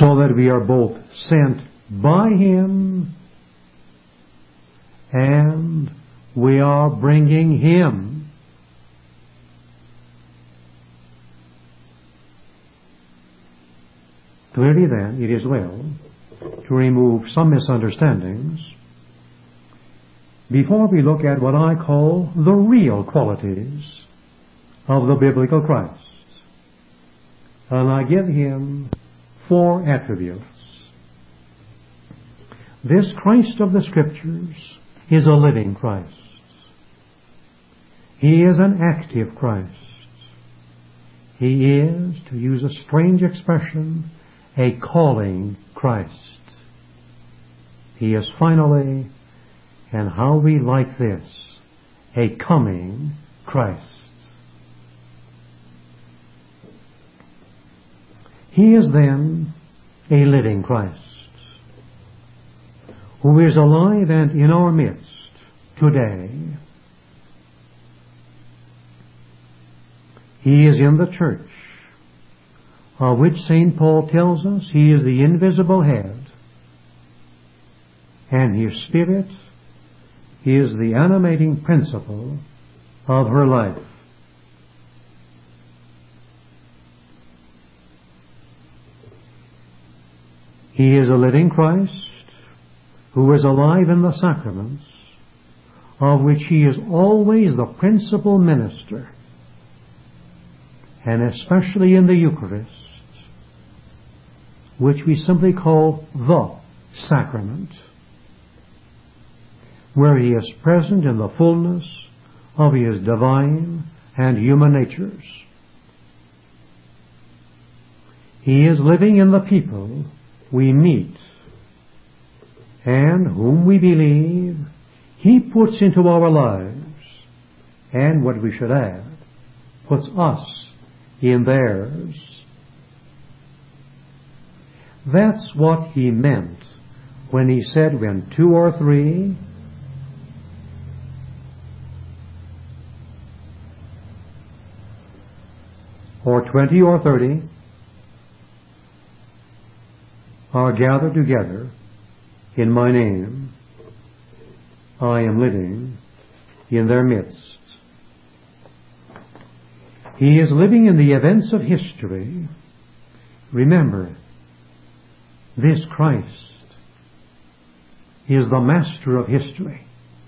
so that we are both sent by Him and we are bringing Him. Clearly then, it is well to remove some misunderstandings before we look at what I call the real qualities of the biblical Christ. And I give Him 4 attributes. This Christ of the Scriptures is a living Christ. He is an active Christ. He is, to use a strange expression, a calling Christ. He is finally, and how we like this, a coming Christ. He is then a living Christ, who is alive and in our midst today. He is in the church, of which St. Paul tells us He is the invisible head, and His Spirit is the animating principle of her life. He is a living Christ who is alive in the sacraments, of which He is always the principal minister, and especially in the Eucharist, which we simply call the sacrament, where He is present in the fullness of His divine and human natures. He is living in the people we meet, and whom we believe He puts into our lives, and what we should add, puts us in theirs. That's what He meant when He said, when 2 or 3 or 20 or 30 are gathered together in My name, I am living in their midst. He is living in the events of history. Remember, this Christ is the master of history.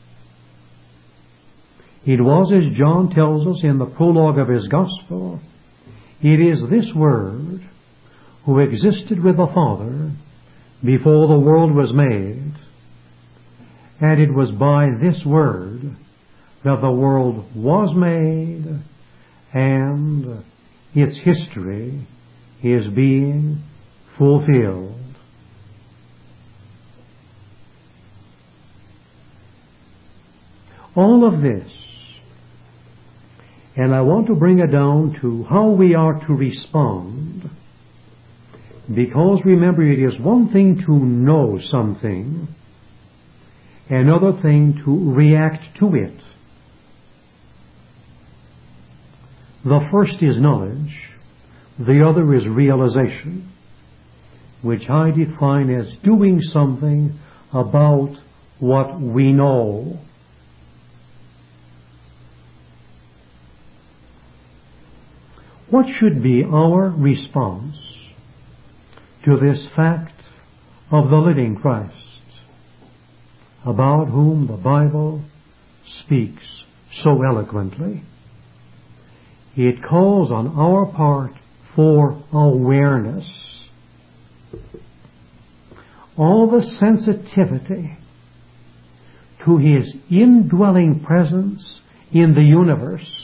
It was, as John tells us in the prologue of his Gospel, it is this Word who existed with the Father before the world was made, and it was by this Word that the world was made, and its history is being fulfilled. All of this, and I want to bring it down to how we are to respond, because remember, it is one thing to know something, another thing to react to it. The first is knowledge, the other is realization, which I define as doing something about what we know. What should be our response to this fact of the living Christ, about whom the Bible speaks so eloquently? It calls on our part for awareness. All the sensitivity to His indwelling presence in the universe,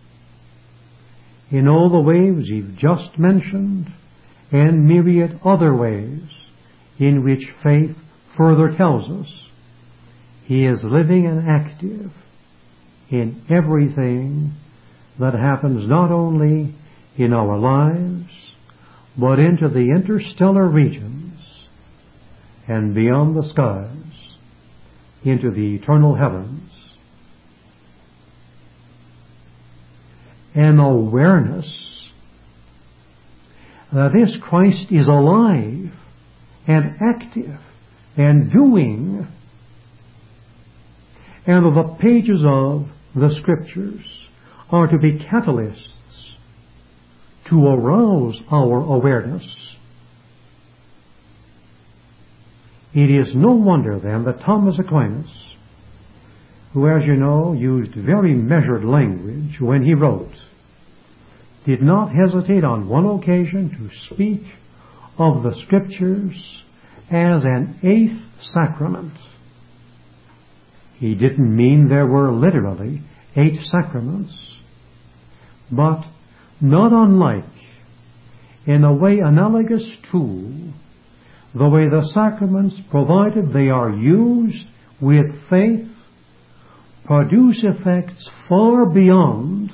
in all the ways you've just mentioned, and myriad other ways in which faith further tells us He is living and active in everything that happens, not only in our lives, but into the interstellar regions and beyond the skies, into the eternal heavens. An awareness that this Christ is alive and active and doing. And the pages of the Scriptures are to be catalysts to arouse our awareness. It is no wonder then that Thomas Aquinas, who, as you know, used very measured language when he wrote, did not hesitate on one occasion to speak of the Scriptures as an eighth sacrament. He didn't mean there were literally 8 sacraments, but not unlike, in a way analogous to, the way the sacraments, provided they are used with faith, produce effects far beyond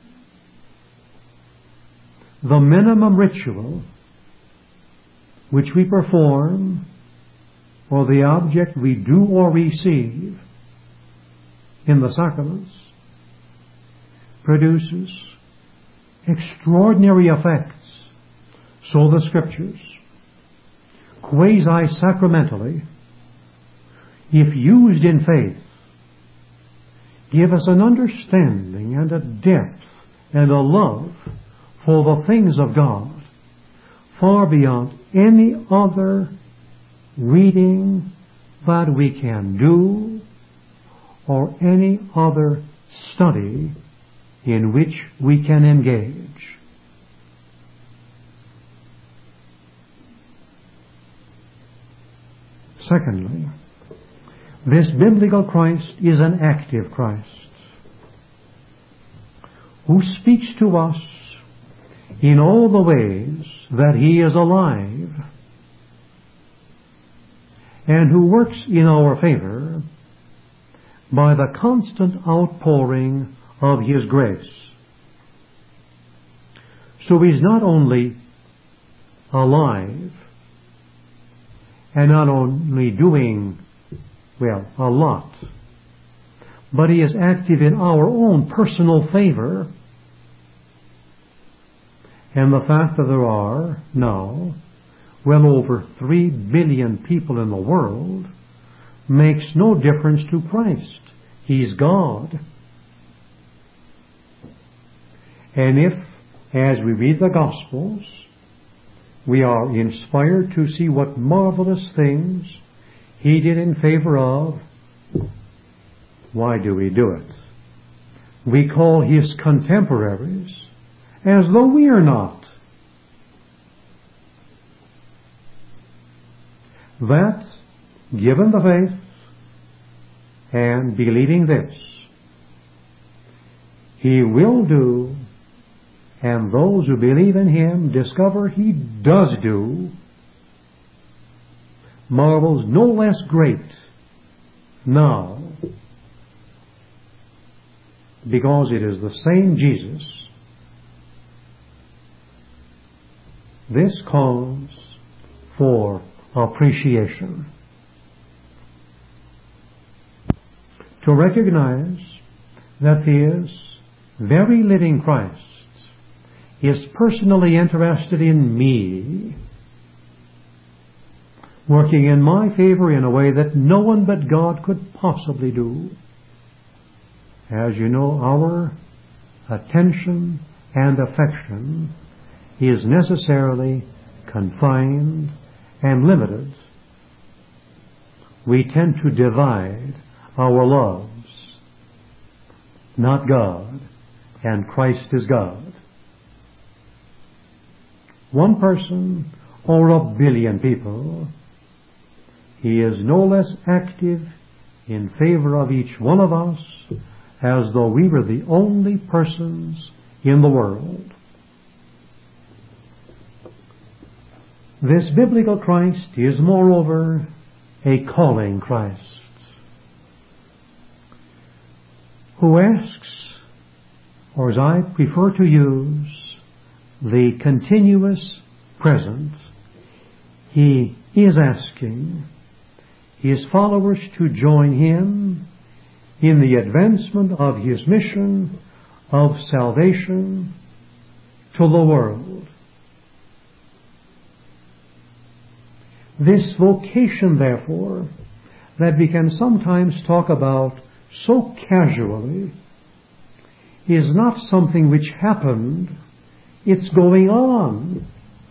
the minimum ritual which we perform or the object we do or receive in the sacraments, produces extraordinary effects. So the Scriptures, quasi-sacramentally, if used in faith, give us an understanding and a depth and a love for the things of God far beyond any other reading that we can do or any other study in which we can engage. Secondly, this biblical Christ is an active Christ who speaks to us in all the ways that He is alive and who works in our favor by the constant outpouring of His grace. So He's not only alive and not only doing, a lot, but He is active in our own personal favor. And the fact that there are now well over 3 billion people in the world makes no difference to Christ. He's God. And if, as we read the Gospels, we are inspired to see what marvelous things He did in favor of, why do we do it? We call His contemporaries as though we are not. That, given the faith and believing this, He will do, and those who believe in Him discover He does do, marvels no less great now, because it is the same Jesus. This calls for appreciation. To recognize that this very living Christ is personally interested in me, working in my favor in a way that no one but God could possibly do. As you know, our attention and affection is necessarily confined and limited. We tend to divide our loves. Not God, and Christ is God. One person or a billion people, He is no less active in favor of each one of us as though we were the only persons in the world. This biblical Christ is, moreover, a calling Christ, who asks, or as I prefer to use, the continuous present. He is asking His followers to join Him in the advancement of His mission of salvation to the world. This vocation, therefore, that we can sometimes talk about so casually, is not something which happened, it's going on.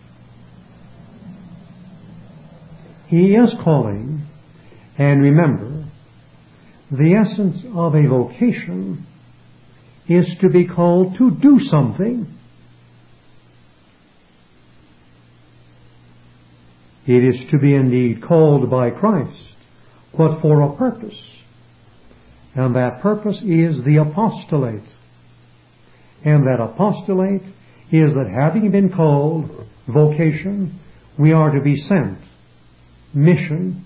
He is calling, and remember, the essence of a vocation is to be called to do something. It is to be indeed called by Christ, but for a purpose. And that purpose is the apostolate. And that apostolate is that having been called, vocation, we are to be sent. Mission.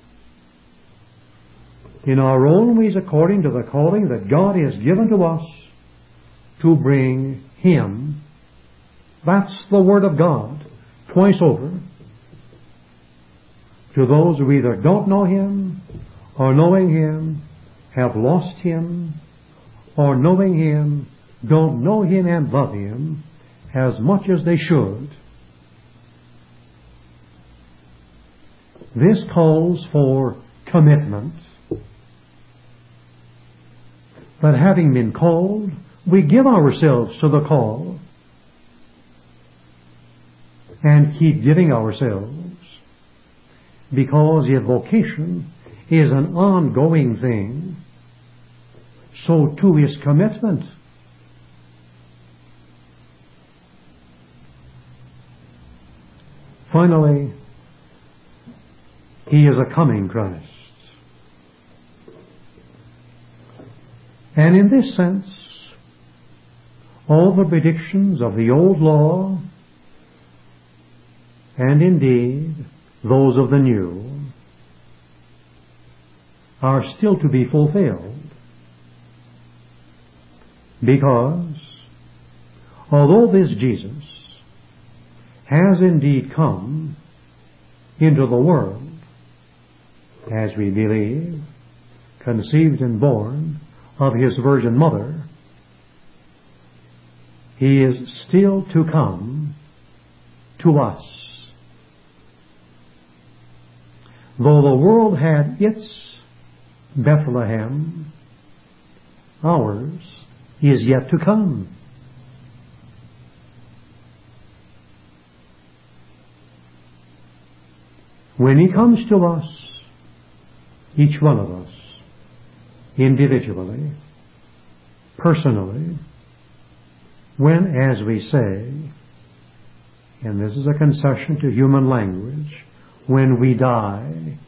In our own ways, according to the calling that God has given to us to bring Him. That's the Word of God, twice over. To those who either don't know Him, or knowing Him, have lost Him, or knowing Him, don't know Him and love Him as much as they should. This calls for commitment. But having been called, we give ourselves to the call and keep giving ourselves, because if vocation is an ongoing thing, so too is commitment. Finally, He is a coming Christ. And in this sense, all the predictions of the old law, and indeed those of the new, are still to be fulfilled. Because, although this Jesus has indeed come into the world, as we believe, conceived and born of His Virgin Mother, He is still to come to us. Though the world had its Bethlehem, ours is yet to come. When He comes to us, each one of us, individually, personally, when, as we say, and this is a concession to human language, when we die.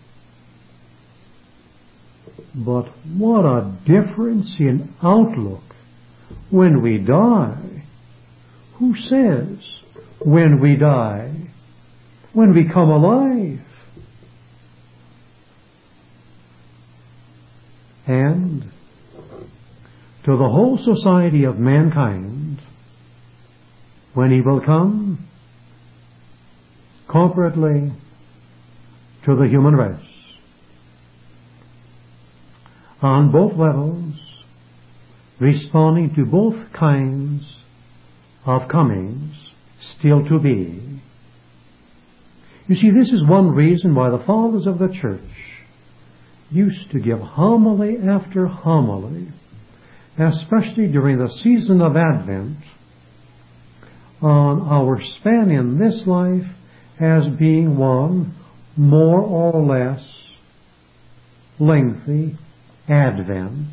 But what a difference in outlook when we die. Who says when we die? When we come alive. And to the whole society of mankind, when He will come, corporately, to the human race, on both levels, responding to both kinds of comings still to be. You see, this is one reason why the fathers of the church used to give homily after homily, especially during the season of Advent, on our span in this life as being one more or less lengthy Advent.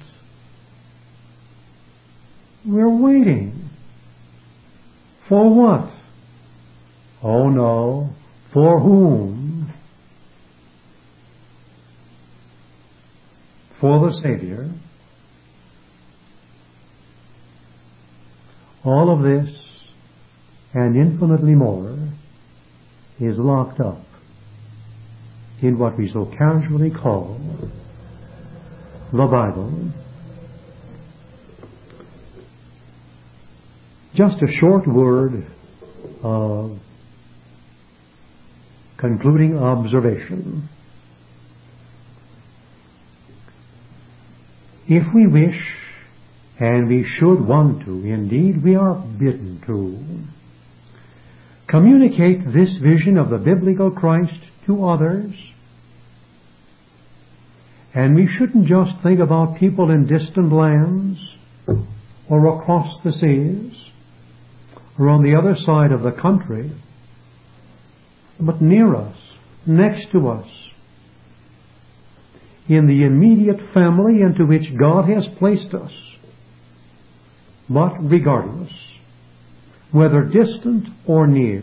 We're waiting. For what? Oh no, for whom? For the Savior. All of this, and infinitely more, is locked up in what we so casually call the Bible. Just a short word of concluding observation. If we wish, and we should want to, indeed we are bidden to, communicate this vision of the biblical Christ to others. And we shouldn't just think about people in distant lands or across the seas or on the other side of the country, but near us, next to us, in the immediate family into which God has placed us. But regardless, whether distant or near,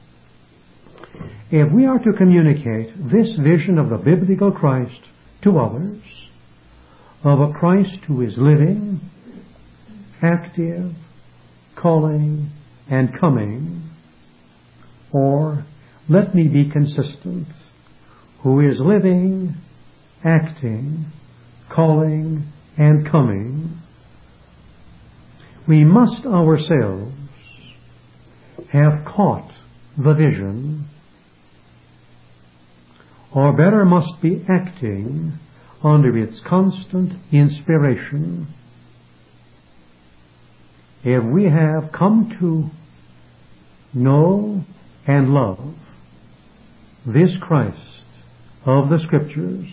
if we are to communicate this vision of the biblical Christ to others, of a Christ who is living, active, calling, and coming, or, let me be consistent, who is living, acting, calling, and coming, we must ourselves have caught the vision, or better must be acting under its constant inspiration. If we have come to know and love this Christ of the Scriptures,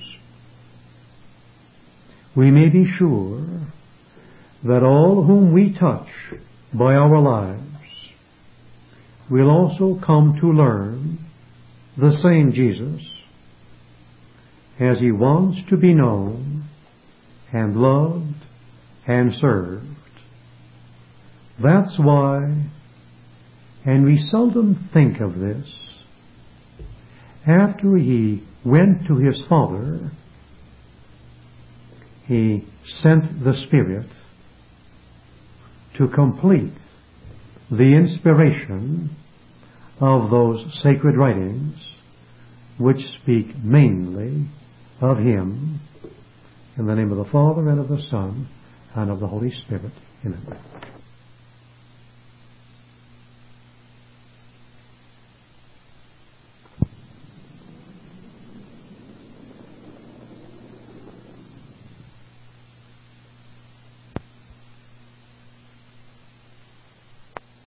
we may be sure that all whom we touch by our lives will also come to learn the same Jesus, as He wants to be known and loved and served. That's why, and we seldom think of this, after He went to His Father, He sent the Spirit to complete the inspiration of those sacred writings which speak mainly of Him. In the name of the Father, and of the Son, and of the Holy Spirit. Amen.